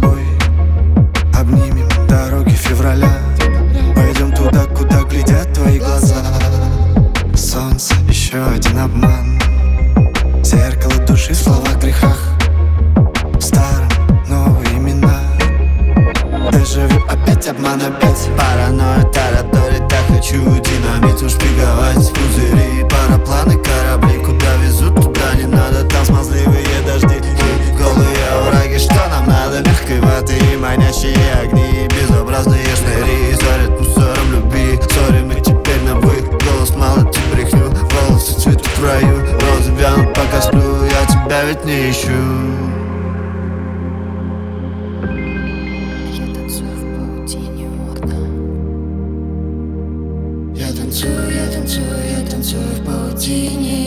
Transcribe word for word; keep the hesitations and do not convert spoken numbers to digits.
тобой обнимем дороги февраля. Пойдем туда, куда глядят твои глаза. Солнце, еще один обман, зеркало души, слова о грехах. В старом новые имена, дежавю, опять обман, опять паранойя, тараторит. Так хочу динамиту шпиговать пузыри, парапланы, корабли. Куда везут, туда не надо, там смазливые дожди и голые овраги. Что нам надо? Мягкой ваты и манящие огни, безобразные шныри зарят мусором любви. Сори, мы теперь на вы, голос молотит брехню, волосы цветут в раю, розы вянут, пока сплю, я тебя ведь не ищу. Я танцую, я танцую, я танцую в паутине.